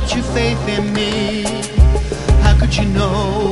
put your faith in me? How could you know